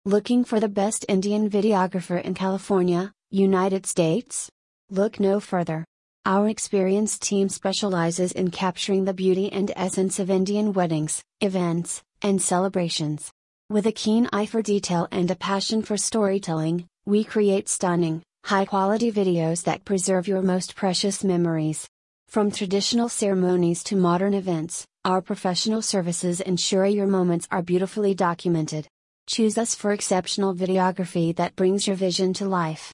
Looking for the best Indian videographer in California, United States? Look no further. Our experienced team specializes in capturing the beauty and essence of Indian weddings, events, and celebrations. With a keen eye for detail and a passion for storytelling, we create stunning, high-quality videos that preserve your most precious memories. From traditional ceremonies to modern events, our professional services ensure your moments are beautifully documented. Choose us for exceptional videography that brings your vision to life.